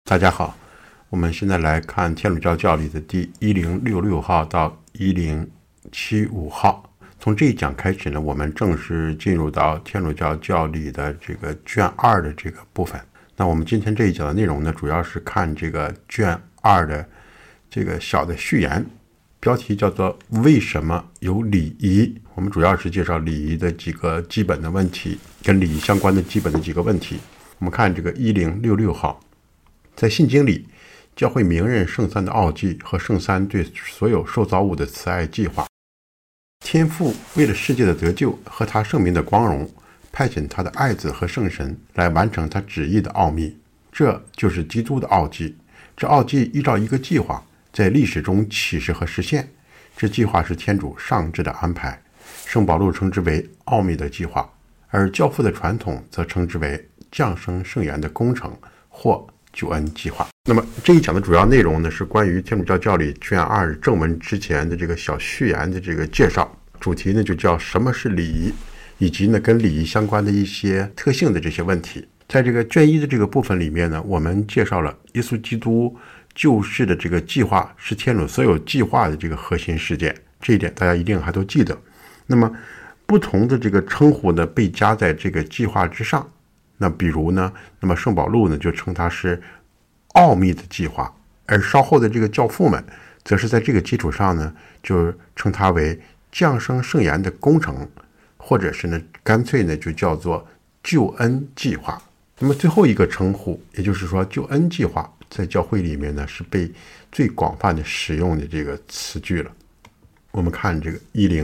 大家好，我们现在来看天主教教理的第1066号到1075号。从这一讲开始呢，我们正式进入到天主教教理的这个卷2的这个部分。那我们今天这一讲的内容呢，主要是看这个卷2的这个小的序言，标题叫做为什么有礼仪。我们主要是介绍礼仪的几个基本的问题，跟礼仪相关的基本的几个问题。我们看这个1066号，在信经里，教会明认圣三的奥迹和圣三对所有受造物的慈爱计划。天父为了世界的得救和他圣名的光荣，派遣他的爱子和圣神来完成他旨意的奥秘，这就是基督的奥迹。这奥迹依照一个计划在历史中启示和实现，这计划是天主上智的安排。圣保禄称之为奥秘的计划，而教父的传统则称之为降生圣言的工程或救恩计划。那么这一讲的主要内容呢，是关于天主教教理卷2正文之前的这个小序言的这个介绍，主题呢就叫什么是礼仪，以及呢跟礼仪相关的一些特性的这些问题。在这个卷1的这个部分里面呢，我们介绍了耶稣基督救世的这个计划是天主所有计划的这个核心事件，这一点大家一定还都记得。那么不同的这个称呼呢被加在这个计划之上，那比如呢，那么圣保禄呢就称它是奥秘的计划，而稍后的这个教父们则是在这个基础上呢就称它为降生圣言的工程，或者是呢干脆呢就叫做救恩计划。那么最后一个称呼，也就是说救恩计划在教会里面呢是被最广泛的使用的这个词句了。我们看这个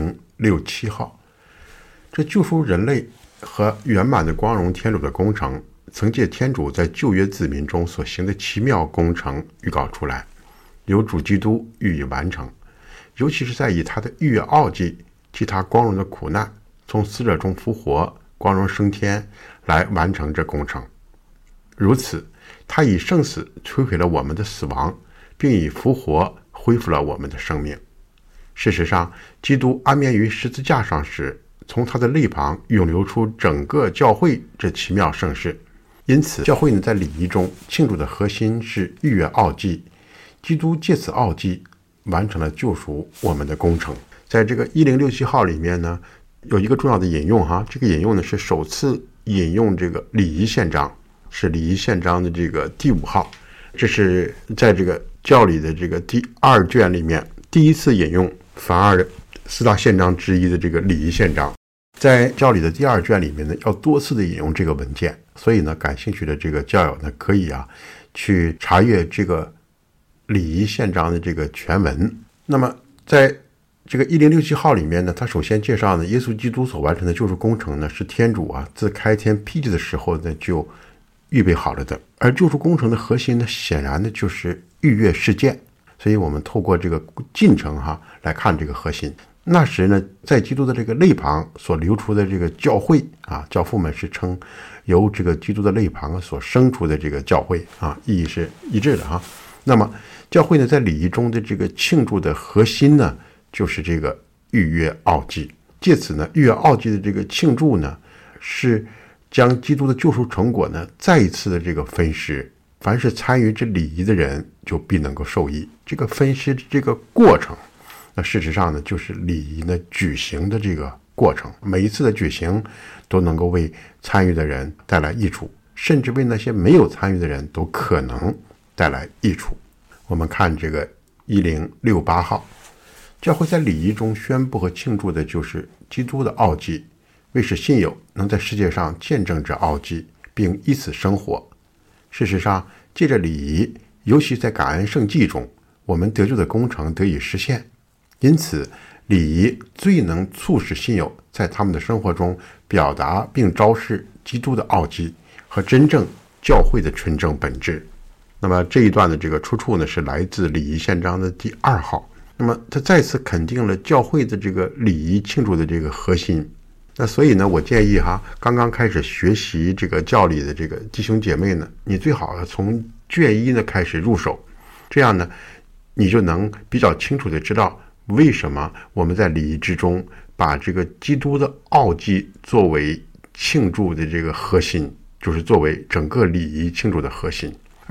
1067号，这救赎人类和圆满的光荣天主的工程，曾借天主在旧约子民中所行的奇妙工程预告出来，由主基督予以完成，尤其是在以他的逾越奥迹，替他光荣的苦难，从死者中复活，光荣升天，来完成这工程。如此，他以圣死摧毁了我们的死亡，并以复活恢复了我们的生命。事实上，基督安眠于十字架上时，从他的肋旁涌流出整个教会这奇妙盛世。因此教会呢在礼仪中庆祝的核心是逾越奥迹，基督借此奥迹完成了救赎我们的工程。在这个1067号里面呢，有一个重要的引用这个引用呢是首次引用这个礼仪宪章，是礼仪宪章的这个第5号，这是在这个教理的这个第2卷里面第一次引用梵二的4大宪章之一的这个礼仪宪章。在教理的第2卷里面呢，要多次的引用这个文件，所以呢，感兴趣的这个教友呢，可以去查阅这个礼仪宪章的这个全文。那么在这个1067号里面呢，他首先介绍呢，耶稣基督所完成的救赎工程呢，是天主自开天辟地的时候呢就预备好了的。而救赎工程的核心呢，显然呢就是逾越事件，所以我们透过这个进程来看这个核心。那时呢，在基督的这个肋旁所流出的这个教会教父们是称由这个基督的肋旁所生出的这个教会意义是一致的那么教会呢，在礼仪中的这个庆祝的核心呢，就是这个逾越奥迹。借此呢，逾越奥迹的这个庆祝呢，是将基督的救赎成果呢再一次的这个分施，凡是参与这礼仪的人就必能够受益。这个分施这个过程，那事实上呢，就是礼仪呢举行的这个过程，每一次的举行都能够为参与的人带来益处，甚至为那些没有参与的人都可能带来益处。我们看这个1068号，教会在礼仪中宣布和庆祝的就是基督的奥迹，为使信友能在世界上见证这奥迹，并依此生活。事实上，借着礼仪，尤其在感恩圣祭中，我们得救的工程得以实现。因此，礼仪最能促使信友在他们的生活中表达并昭示基督的奥迹和真正教会的纯正本质。那么这一段的这个出处呢，是来自礼仪宪章的第2号。那么他再次肯定了教会的这个礼仪庆祝的这个核心。那所以呢，我建议刚刚开始学习这个教理的这个弟兄姐妹呢，你最好从卷1呢开始入手，这样呢，你就能比较清楚的知道为什么我们在礼仪之中把这个基督的奥迹作为庆祝的这个核心，就是作为整个礼仪庆祝的核心。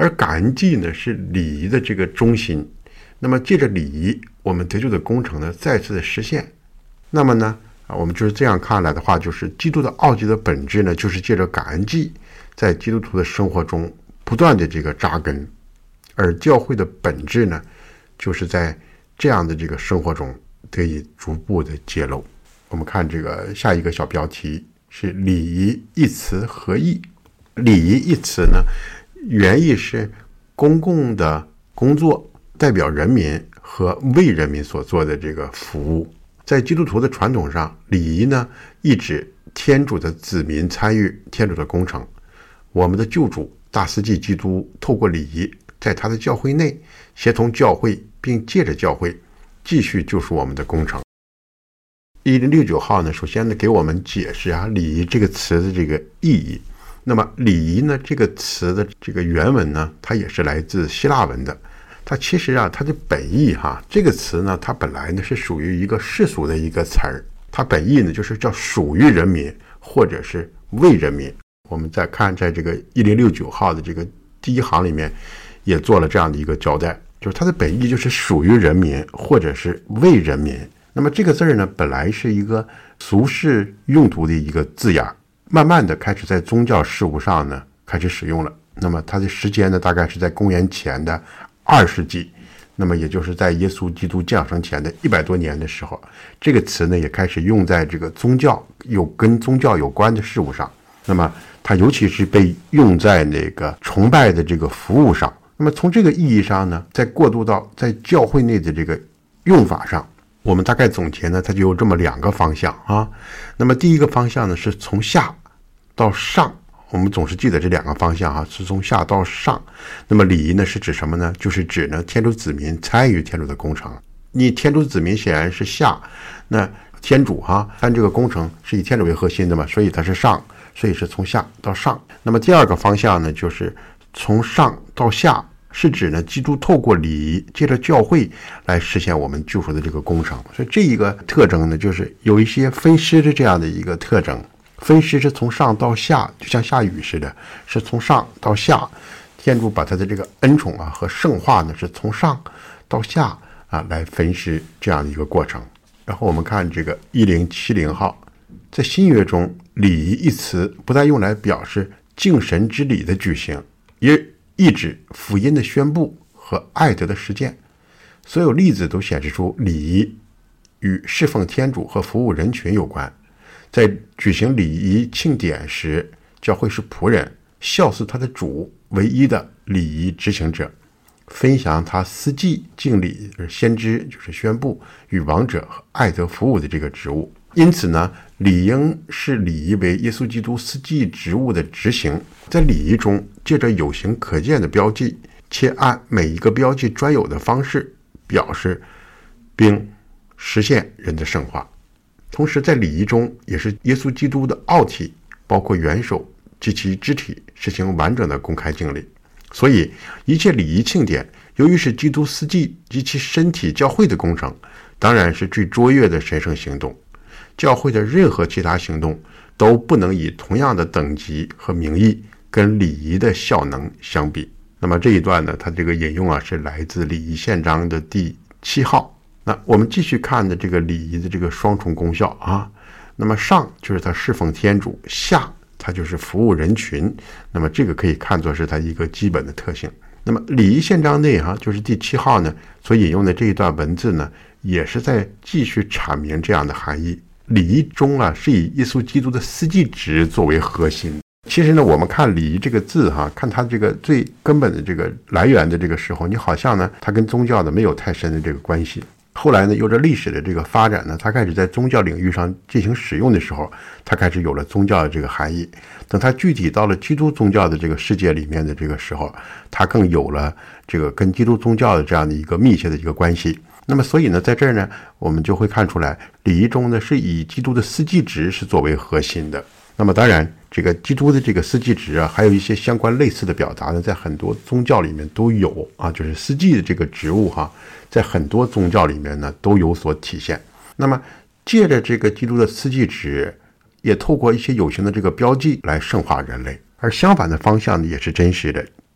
而感恩祭呢是礼仪的这个中心。那么借着礼仪，我们得救的工程呢再次的实现。那么呢我们就是这样看来的话，就是基督的奥迹的本质呢，就是借着感恩祭在基督徒的生活中不断的这个扎根，而教会的本质呢，就是在这样的这个生活中得以逐步的揭露。我们看这个下一个小标题是礼仪一词何意？礼仪一词呢，原意是公共的工作，代表人民和为人民所做的这个服务。在基督徒的传统上，礼仪呢意指天主的子民参与天主的工程。我们的救主大司祭基督透过礼仪，在他的教会内协同教会，并借着教会继续救赎我们的工程。1069号呢，首先呢给我们解释礼仪这个词的这个意义。那么礼仪呢这个词的这个原文呢，它也是来自希腊文的。它其实它的本意这个词呢，它本来呢是属于一个世俗的一个词儿，它本意呢就是叫属于人民或者是为人民。我们再看在这个1069号的这个第一行里面也做了这样的一个交代，就是它的本意就是属于人民或者是为人民。那么这个字呢，本来是一个俗世用途的一个字眼，慢慢的开始在宗教事务上呢开始使用了。那么它的时间呢，大概是在公元前的2世纪，那么也就是在耶稣基督降生前的100多年的时候，这个词呢也开始用在这个跟宗教有关的事物上。那么它尤其是被用在那个崇拜的这个服务上。那么从这个意义上呢，再过渡到在教会内的这个用法上，我们大概总结呢，它就有这么2个方向那么第一个方向呢，是从下到上。我们总是记得这2个方向是从下到上。那么礼仪呢是指什么呢？就是指呢天主子民参与天主的工程。你天主子民显然是下，那天主按这个工程是以天主为核心的嘛，所以它是上，所以是从下到上。那么第2个方向呢，就是从上到下，是指呢基督透过礼仪借着教会来实现我们救赎的这个工程。所以这一个特征呢，就是有一些分施的这样的一个特征。分施是从上到下，就像下雨似的，是从上到下。天主把他的这个恩宠和圣化呢，是从上到下来分施这样的一个过程。然后我们看这个1070号，在新约中，礼仪一词不但用来表示敬神之礼的举行，也意指福音的宣布和爱德的实践。所有例子都显示出礼仪与侍奉天主和服务人群有关。在举行礼仪庆典时，教会是仆人，效似他的主，唯一的礼仪执行者，分享他司祭敬礼，先知就是宣布与王者和爱德服务的这个职务。因此呢，理应视礼仪为耶稣基督司祭职务的执行。在礼仪中，借着有形可见的标记，且按每一个标记专有的方式表示并实现人的圣化。同时在礼仪中也是耶稣基督的奥体，包括元首及其肢体实行完整的公开敬礼。所以一切礼仪庆典由于是基督司祭及其身体教会的工程，当然是最卓越的神圣行动。教会的任何其他行动都不能以同样的等级和名义跟礼仪的效能相比。那么这一段呢，它这个引用是来自礼仪宪章的第7号。那我们继续看的这个礼仪的这个双重功效那么上就是它侍奉天主，下它就是服务人群。那么这个可以看作是它一个基本的特性。那么礼仪宪章内就是第7号呢所引用的这一段文字呢，也是在继续阐明这样的含义。礼仪中是以耶稣基督的司祭职作为核心。其实呢，我们看礼仪这个字看它这个最根本的这个来源的这个时候，你好像呢它跟宗教的没有太深的这个关系。后来呢，有着历史的这个发展呢，它开始在宗教领域上进行使用的时候，它开始有了宗教的这个含义。等它具体到了基督宗教的这个世界里面的这个时候，它更有了这个跟基督宗教的这样的一个密切的一个关系。那么所以呢，在这儿呢，我们就会看出来，礼仪中呢是以基督的司祭职是作为核心的。那么当然，这个基督的这个司祭职还有一些相关类似的表达呢，在很多宗教里面都有就是司祭的这个职务在很多宗教里面呢都有所体现。那么借着这个基督的司祭职，也透过一些有形的这个标记来圣化人类。而相反的方向呢也是真实的，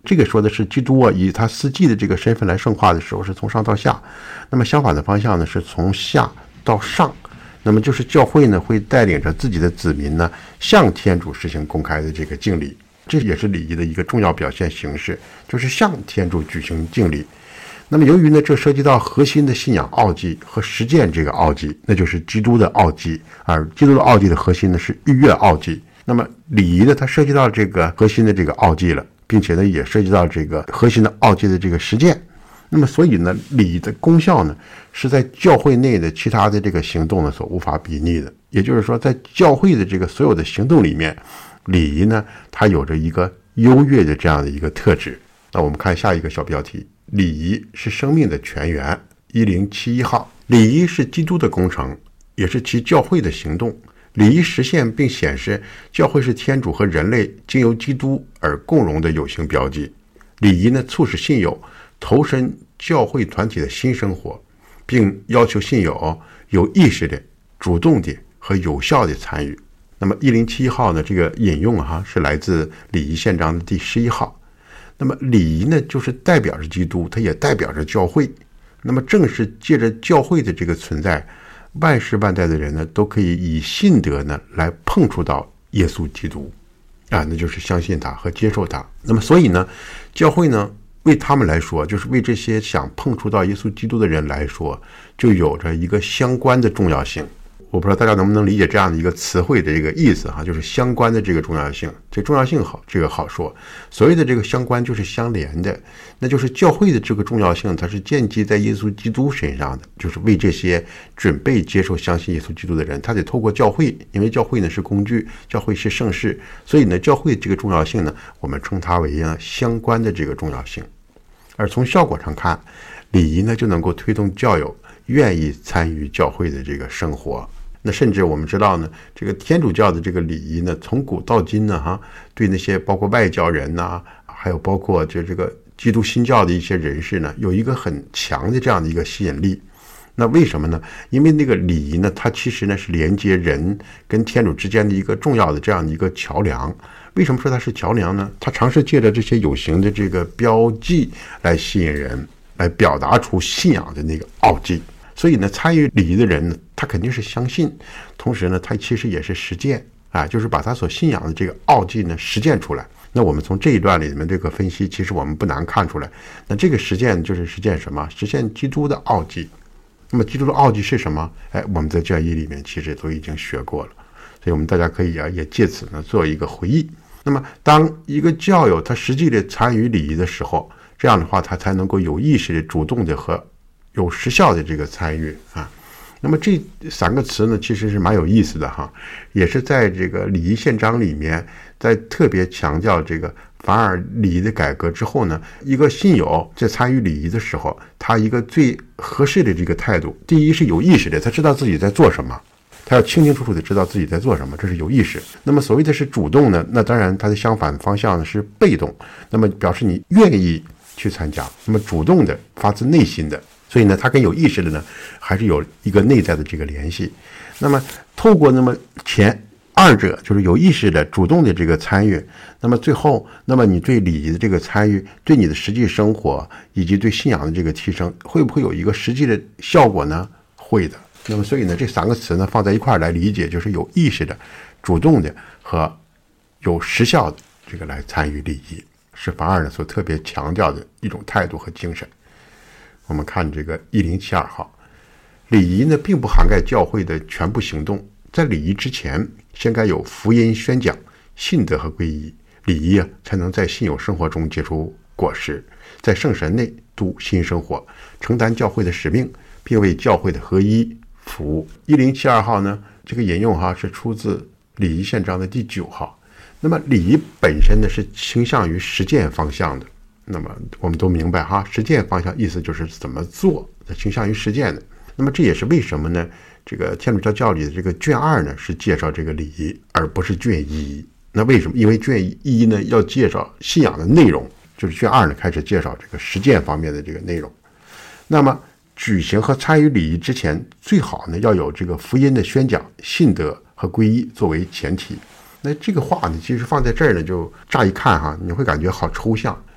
这个说的是基督以他司祭的这个身份来圣化的时候是从上到下，那么相反的方向呢是从下到上，那么就是教会呢会带领着自己的子民呢向天主实行公开的这个敬礼，这也是礼仪的一个重要表现形式，就是向天主举行敬礼。那么由于呢这涉及到核心的信仰奥迹和实践这个奥迹，那就是基督的奥迹，而基督的奥迹的核心呢是逾越奥迹。那么礼仪呢它涉及到这个核心的这个奥迹了，并且呢也涉及到这个核心的奥迹的这个实践。那么所以呢礼仪的功效呢是在教会内的其他的这个行动呢所无法比拟的，也就是说在教会的这个所有的行动里面，礼仪呢它有着一个优越的这样的一个特质。那我们看下一个小标题，礼仪是生命的泉源。1071号，礼仪是基督的工程，也是其教会的行动。礼仪实现并显示教会是天主和人类经由基督而共荣的有形标记。礼仪呢促使信友投身教会团体的新生活，并要求信友有意识的、主动的和有效的参与。那么1071号呢这个引用是来自礼仪宪章的第11号。那么礼仪呢就是代表着基督，它也代表着教会。那么正是借着教会的这个存在，万世万代的人呢都可以以信德呢来碰触到耶稣基督那就是相信他和接受他。那么所以呢教会呢为他们来说，就是为这些想碰触到耶稣基督的人来说，就有着一个相关的重要性。我不知道大家能不能理解这样的一个词汇的这个意思就是相关的这个重要性。这重要性好说，所谓的这个相关就是相连的，那就是教会的这个重要性它是建基在耶稣基督身上的，就是为这些准备接受相信耶稣基督的人，他得透过教会，因为教会呢是工具，教会是圣事，所以呢教会这个重要性呢我们称它为相关的这个重要性。而从效果上看，礼仪呢就能够推动教友愿意参与教会的这个生活。那甚至我们知道呢，这个天主教的这个礼仪呢，从古到今呢，对那些包括外教人呐，还有包括这个基督新教的一些人士呢，有一个很强的这样的一个吸引力。那为什么呢？因为那个礼仪呢，它其实呢是连接人跟天主之间的一个重要的这样的一个桥梁。为什么说它是桥梁呢？它尝试借着这些有形的这个标记来吸引人，来表达出信仰的那个奥迹。所以呢，参与礼仪的人呢，他肯定是相信，同时呢，他其实也是实践就是把他所信仰的这个奥迹呢实践出来。那我们从这一段里面这个分析，其实我们不难看出来，那这个实践就是实践什么？实现基督的奥迹。那么基督的奥迹是什么？我们在教义里面其实都已经学过了，所以我们大家可以也借此呢做一个回忆。那么当一个教友他实际的参与礼仪的时候，这样的话他才能够有意识的、主动的和有时效的这个参与那么这三个词呢，其实是蛮有意思的也是在这个礼仪宪章里面，在特别强调这个反而礼仪的改革之后呢，一个信友在参与礼仪的时候，他一个最合适的这个态度，第一是有意识的，他知道自己在做什么，他要清清楚楚的知道自己在做什么，这是有意识。那么所谓的是主动呢，那当然它的相反方向呢是被动，那么表示你愿意去参加，那么主动的发自内心的，所以呢它跟有意识的呢还是有一个内在的这个联系。那么透过那么前二者，就是有意识的主动的这个参与，那么最后那么你对礼仪的这个参与，对你的实际生活以及对信仰的这个提升，会不会有一个实际的效果呢？会的。那么所以呢这三个词呢放在一块来理解，就是有意识的、主动的和有时效的这个来参与礼仪，是凡尔呢所特别强调的一种态度和精神。我们看这个1072号，礼仪呢并不涵盖教会的全部行动，在礼仪之前先该有福音宣讲、信德和皈依，礼仪才能在信友生活中结出果实，在圣神内度新生活，承担教会的使命，并为教会的合一服务。1072号呢，这个引用是出自礼仪宪章的第9号。那么礼仪本身呢是倾向于实践方向的，那么我们都明白实践方向意思就是怎么做，倾向于实践的。那么这也是为什么呢，这个天主教教理的这个卷2呢是介绍这个礼仪，而不是卷1。那为什么？因为卷1呢要介绍信仰的内容，就是卷2呢开始介绍这个实践方面的这个内容。那么举行和参与礼仪之前，最好呢要有这个福音的宣讲、信德和皈依作为前提。那这个话呢，其实放在这儿呢，就乍一看你会感觉好抽象。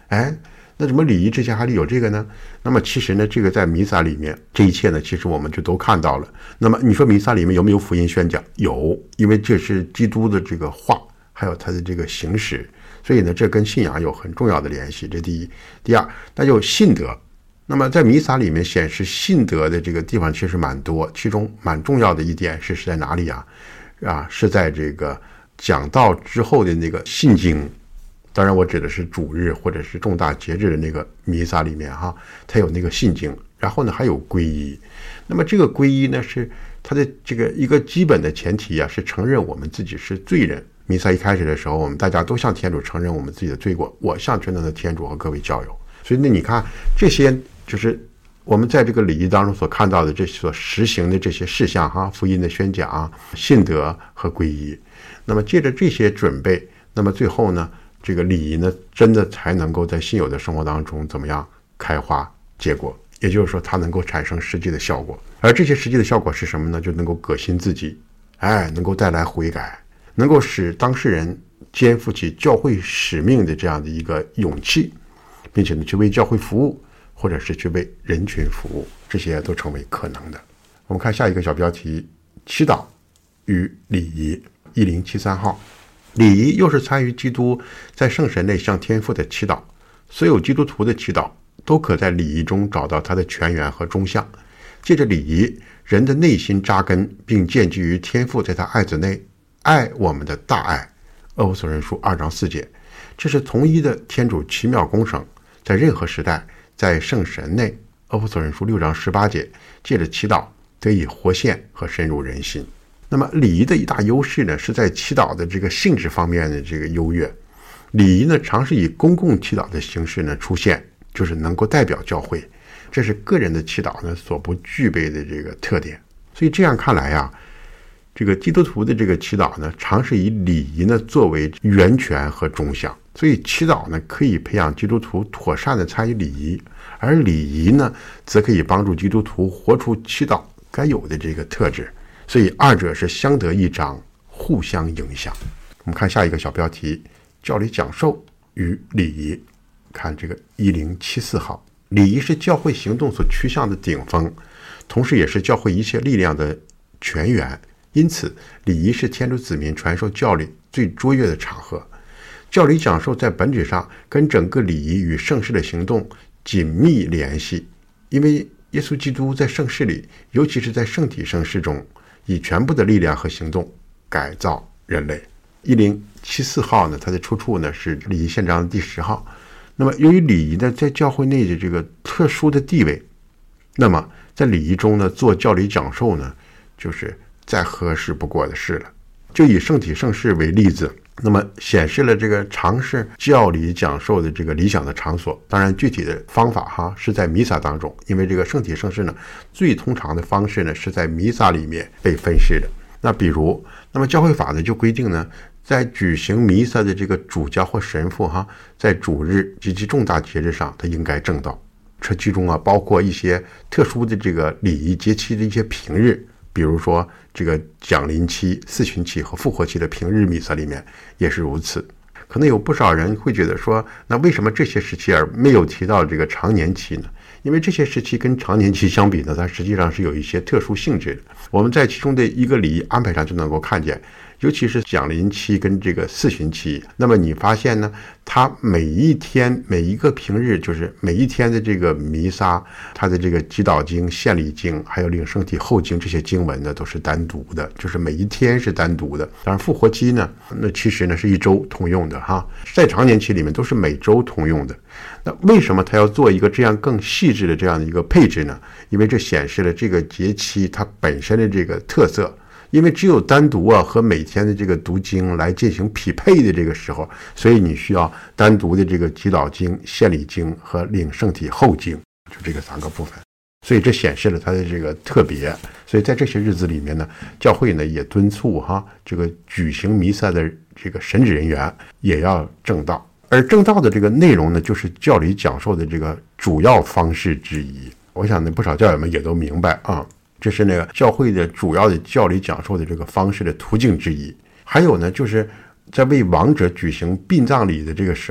那怎么礼仪之前还得有这个呢？那么其实呢，这个在弥撒里面，这一切呢，其实我们就都看到了。那么你说弥撒里面有没有福音宣讲？有，因为这是基督的这个话，还有他的这个行使，所以呢，这跟信仰有很重要的联系。这第一。第二，那就信德。那么在弥撒里面显示信德的这个地方其实蛮多，其中蛮重要的一点是在哪里啊？是在这个讲道之后的那个信经。当然我指的是主日或者是重大节日的那个弥撒里面它有那个信经，然后呢还有皈依。那么这个皈依呢是它的这个一个基本的前提是承认我们自己是罪人。弥撒一开始的时候，我们大家都向天主承认我们自己的罪过，我向全能的天主和各位教友。所以呢你看这些就是我们在这个礼仪当中所看到的这所实行的这些事项福音的宣讲、信德和皈依。那么借着这些准备，那么最后呢这个礼仪呢，真的才能够在信友的生活当中怎么样开花结果，也就是说它能够产生实际的效果。而这些实际的效果是什么呢？就能够革新自己，能够带来悔改，能够使当事人肩负起教会使命的这样的一个勇气，并且呢去为教会服务，或者是去为人群服务，这些都成为可能的。我们看下一个小标题：祈祷与礼仪，1073号。礼仪又是参与基督在圣神内向天父的祈祷，所有基督徒的祈祷都可在礼仪中找到它的泉源和中相。借着礼仪，人的内心扎根，并建基于天父在他爱子内爱我们的大爱。厄弗所人书2章4节，这是同一的天主奇妙工程，在任何时代，在圣神内。厄弗所人书6章18节，借着祈祷得以活现和深入人心。那么礼仪的一大优势呢，是在祈祷的这个性质方面的这个优越。礼仪呢，常是以公共祈祷的形式呢出现，就是能够代表教会，这是个人的祈祷呢所不具备的这个特点。所以这样看来这个基督徒的这个祈祷呢，常是以礼仪呢作为源泉和中相。所以祈祷呢，可以培养基督徒妥善的参与礼仪，而礼仪呢，则可以帮助基督徒活出祈祷该有的这个特质。所以二者是相得益彰，互相影响。我们看下一个小标题：教理讲授与礼仪。看这个1074号，礼仪是教会行动所趋向的顶峰，同时也是教会一切力量的泉源。因此礼仪是天主子民传授教理最卓越的场合。教理讲授在本质上跟整个礼仪与圣事的行动紧密联系，因为耶稣基督在圣事里，尤其是在圣体圣事中，以全部的力量和行动改造人类。1074号呢，它的出处呢是礼仪宪章第10号。那么由于礼仪呢在教会内的这个特殊的地位，那么在礼仪中呢做教理讲授呢，就是再合适不过的事了。就以圣体圣事为例子，那么显示了这个尝试教理讲授的这个理想的场所。当然具体的方法是在弥撒当中，因为这个圣体圣事呢，最通常的方式呢是在弥撒里面被分施的。那比如，那么教会法呢就规定呢，在举行弥撒的这个主教或神父在主日及其重大节日上，他应该正道。这其中包括一些特殊的这个礼仪节期的一些平日，比如说这个讲临期、四旬期和复活期的平日弥撒里面也是如此。可能有不少人会觉得说，那为什么这些时期而没有提到这个常年期呢？因为这些时期跟常年期相比呢，它实际上是有一些特殊性质的。我们在其中的一个礼仪安排上就能够看见，尤其是讲临期跟这个四旬期，那么你发现呢，它每一天每一个平日，就是每一天的这个弥撒，它的这个祈祷经、献礼经还有领圣体后经这些经文呢都是单独的，就是每一天是单独的。当然复活期呢，那其实呢是一周通用的在常年期里面都是每周通用的。那为什么他要做一个这样更细致的这样的一个配置呢？因为这显示了这个节期它本身的这个特色。因为只有单独和每天的这个读经来进行匹配的这个时候，所以你需要单独的这个祈祷经、献礼经和领圣体后经，就这个3个部分。所以这显示了它的这个特别。所以在这些日子里面呢，教会呢也敦促这个举行弥撒的这个神职人员也要正道。而正道的这个内容呢，就是教理讲授的这个主要方式之一。我想呢，不少教友们也都明白这是那个教会的主要的教理讲授的这个方式的途径之一。还有呢，就是在为亡者举行殡葬礼的这个时候，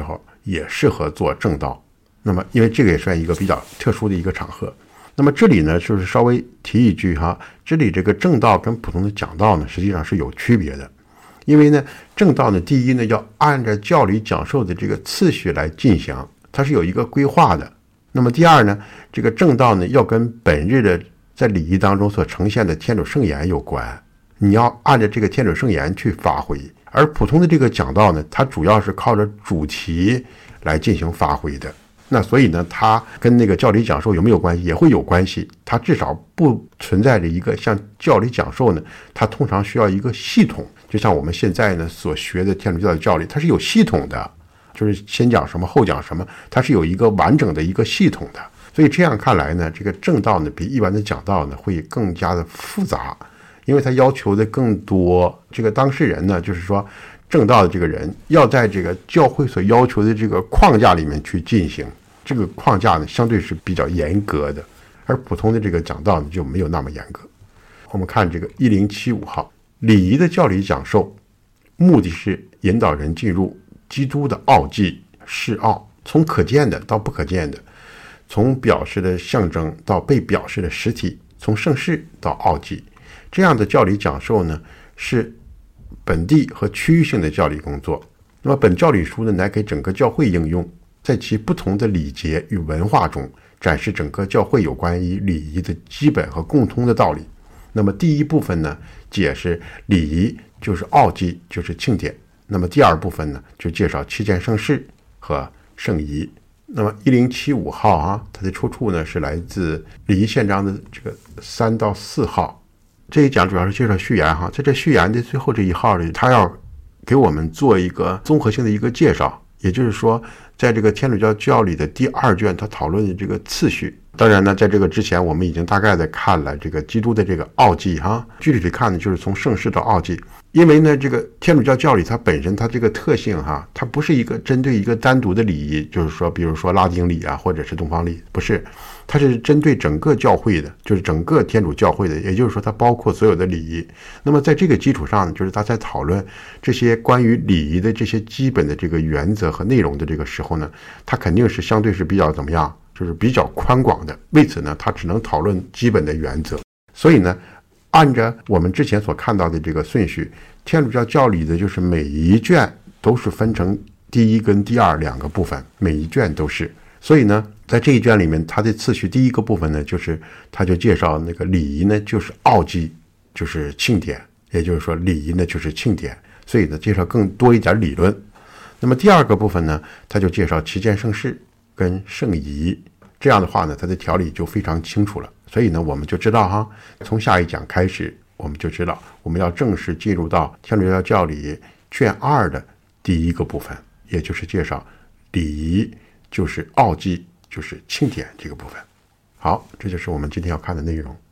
也适合做正道。那么因为这个也算一个比较特殊的一个场合。那么这里呢，就是稍微提一句哈，这里这个正道跟普通的讲道呢，实际上是有区别的。因为呢，正道呢，第一呢，要按照教理讲授的这个次序来进行，它是有一个规划的。那么第二呢，这个正道呢，要跟本日的在礼仪当中所呈现的天主圣言有关，你要按照这个天主圣言去发挥。而普通的这个讲道呢，它主要是靠着主题来进行发挥的。那所以呢，它跟那个教理讲授有没有关系？也会有关系。它至少不存在着一个像教理讲授呢，它通常需要一个系统。就像我们现在呢所学的天主教的教理，它是有系统的，就是先讲什么后讲什么，它是有一个完整的一个系统的。所以这样看来呢，这个正道呢比一般的讲道呢会更加的复杂，因为它要求的更多。这个当事人呢，就是说正道的这个人要在这个教会所要求的这个框架里面去进行，这个框架呢相对是比较严格的，而普通的这个讲道呢就没有那么严格。我们看这个1075号，礼仪的教理讲授，目的是引导人进入基督的奥迹示奥，从可见的到不可见的，从表示的象征到被表示的实体，从圣事到奥迹。这样的教理讲授呢，是本地和区域性的教理工作。那么本教理书呢，乃给整个教会应用，在其不同的礼节与文化中展示整个教会有关于礼仪的基本和共通的道理。那么第一部分呢，解释礼仪就是奥迹，就是庆典。那么第二部分呢，就介绍七件圣事和圣仪。那么1075号啊，它的出处呢是来自礼仪宪章的这个3到4号。这一讲主要是介绍序言哈，在这序言的最后这一号里，他要给我们做一个综合性的一个介绍，也就是说，在这个天主教教理的第2卷，他讨论的这个次序。当然呢，在这个之前，我们已经大概的看了这个基督的这个奥迹哈，具体看呢，就是从圣事到奥迹。因为呢，这个天主教教理它本身它这个特性哈，它不是一个针对一个单独的礼仪，就是说，比如说拉丁礼啊，或者是东方礼，不是，它是针对整个教会的，就是整个天主教会的，也就是说，它包括所有的礼仪。那么在这个基础上，就是他在讨论这些关于礼仪的这些基本的这个原则和内容的这个时候呢，它肯定是相对是比较怎么样？就是比较宽广的，为此呢，他只能讨论基本的原则。所以呢，按照我们之前所看到的这个顺序，天主教教理的就是每一卷都是分成第一跟第二2个部分，每一卷都是。所以呢，在这一卷里面，它的次序第一个部分呢，就是他就介绍那个礼仪呢，就是奥迹，就是庆典，也就是说礼仪呢就是庆典，所以呢，介绍更多一点理论。那么第2个部分呢，他就介绍七件圣事跟圣仪。这样的话呢，它的条理就非常清楚了。所以呢，我们就知道哈，从下一讲开始，我们就知道我们要正式进入到天主教教理卷2的第1个部分，也就是介绍礼仪就是奥迹，就是庆典这个部分。好，这就是我们今天要看的内容。